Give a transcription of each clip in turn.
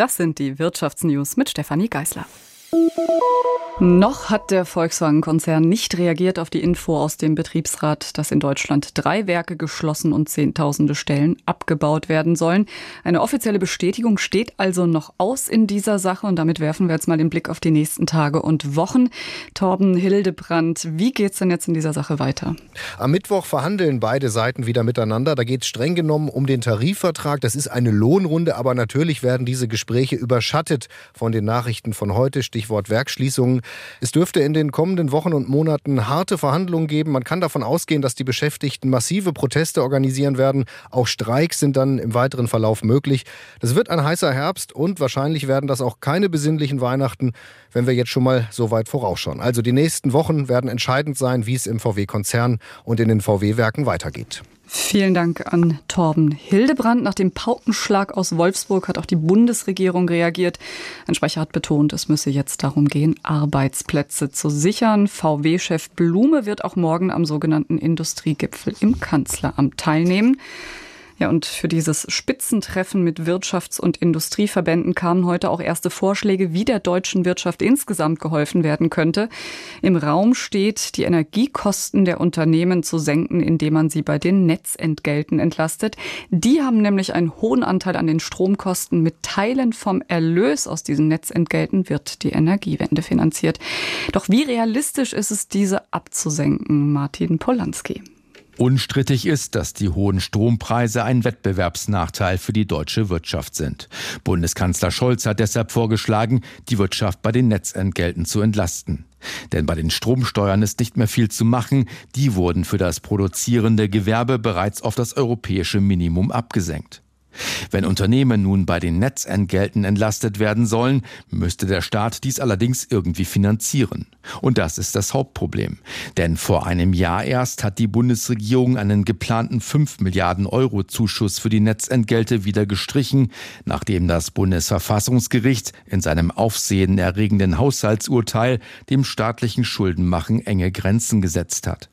Das sind die Wirtschaftsnews mit Stefanie Geisler. Noch hat der Volkswagen-Konzern nicht reagiert auf die Info aus dem Betriebsrat, dass in Deutschland 3 Werke geschlossen und Zehntausende Stellen abgebaut werden sollen. Eine offizielle Bestätigung steht also noch aus in dieser Sache und damit werfen wir jetzt mal den Blick auf die nächsten Tage und Wochen. Torben Hildebrandt, wie geht's denn jetzt in dieser Sache weiter? Am Mittwoch verhandeln beide Seiten wieder miteinander. Da geht es streng genommen um den Tarifvertrag. Das ist eine Lohnrunde, aber natürlich werden diese Gespräche überschattet von den Nachrichten von heute, Stichwort Werksschließungen. Es dürfte in den kommenden Wochen und Monaten harte Verhandlungen geben. Man kann davon ausgehen, dass die Beschäftigten massive Proteste organisieren werden. Auch Streiks sind dann im weiteren Verlauf möglich. Das wird ein heißer Herbst und wahrscheinlich werden das auch keine besinnlichen Weihnachten, wenn wir jetzt schon mal so weit vorausschauen. Also die nächsten Wochen werden entscheidend sein, wie es im VW-Konzern und in den VW-Werken weitergeht. Vielen Dank an Torben Hildebrandt. Nach dem Paukenschlag aus Wolfsburg hat auch die Bundesregierung reagiert. Ein Sprecher hat betont, es müsse jetzt darum gehen, Arbeitsplätze zu sichern. VW-Chef Blume wird auch morgen am sogenannten Industriegipfel im Kanzleramt teilnehmen. Ja, und für dieses Spitzentreffen mit Wirtschafts- und Industrieverbänden kamen heute auch erste Vorschläge, wie der deutschen Wirtschaft insgesamt geholfen werden könnte. Im Raum steht, die Energiekosten der Unternehmen zu senken, indem man sie bei den Netzentgelten entlastet. Die haben nämlich einen hohen Anteil an den Stromkosten. Mit Teilen vom Erlös aus diesen Netzentgelten wird die Energiewende finanziert. Doch wie realistisch ist es, diese abzusenken? Martin Polanski. Unstrittig ist, dass die hohen Strompreise ein Wettbewerbsnachteil für die deutsche Wirtschaft sind. Bundeskanzler Scholz hat deshalb vorgeschlagen, die Wirtschaft bei den Netzentgelten zu entlasten. Denn bei den Stromsteuern ist nicht mehr viel zu machen. Die wurden für das produzierende Gewerbe bereits auf das europäische Minimum abgesenkt. Wenn Unternehmen nun bei den Netzentgelten entlastet werden sollen, müsste der Staat dies allerdings irgendwie finanzieren. Und das ist das Hauptproblem. Denn vor einem Jahr erst hat die Bundesregierung einen geplanten 5 Milliarden Euro Zuschuss für die Netzentgelte wieder gestrichen, nachdem das Bundesverfassungsgericht in seinem aufsehenerregenden Haushaltsurteil dem staatlichen Schuldenmachen enge Grenzen gesetzt hat.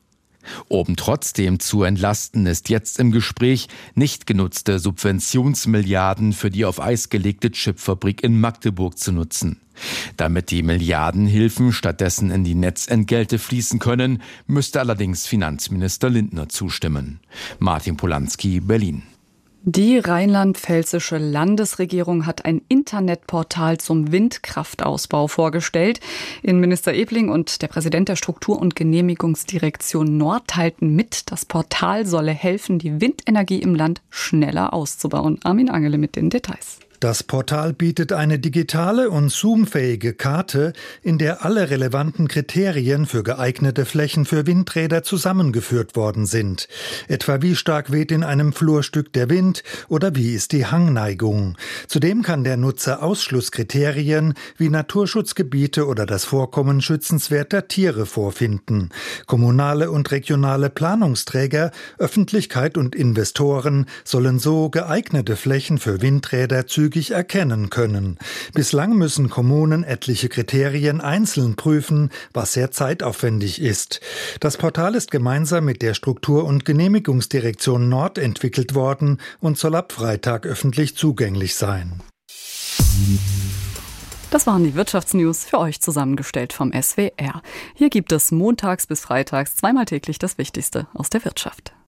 Um trotzdem zu entlasten, ist jetzt im Gespräch, nicht genutzte Subventionsmilliarden für die auf Eis gelegte Chipfabrik in Magdeburg zu nutzen. Damit die Milliardenhilfen stattdessen in die Netzentgelte fließen können, müsste allerdings Finanzminister Lindner zustimmen. Martin Polanski, Berlin. Die rheinland-pfälzische Landesregierung hat ein Internetportal zum Windkraftausbau vorgestellt. Innenminister Ebling und der Präsident der Struktur- und Genehmigungsdirektion Nord teilten mit, das Portal solle helfen, die Windenergie im Land schneller auszubauen. Armin Angele mit den Details. Das Portal bietet eine digitale und zoomfähige Karte, in der alle relevanten Kriterien für geeignete Flächen für Windräder zusammengeführt worden sind. Etwa wie stark weht in einem Flurstück der Wind oder wie ist die Hangneigung. Zudem kann der Nutzer Ausschlusskriterien wie Naturschutzgebiete oder das Vorkommen schützenswerter Tiere vorfinden. Kommunale und regionale Planungsträger, Öffentlichkeit und Investoren sollen so geeignete Flächen für Windräder zügig erkennen können. Bislang müssen Kommunen etliche Kriterien einzeln prüfen, was sehr zeitaufwendig ist. Das Portal ist gemeinsam mit der Struktur- und Genehmigungsdirektion Nord entwickelt worden und soll ab Freitag öffentlich zugänglich sein. Das waren die Wirtschaftsnews für euch zusammengestellt vom SWR. Hier gibt es montags bis freitags zweimal täglich das Wichtigste aus der Wirtschaft.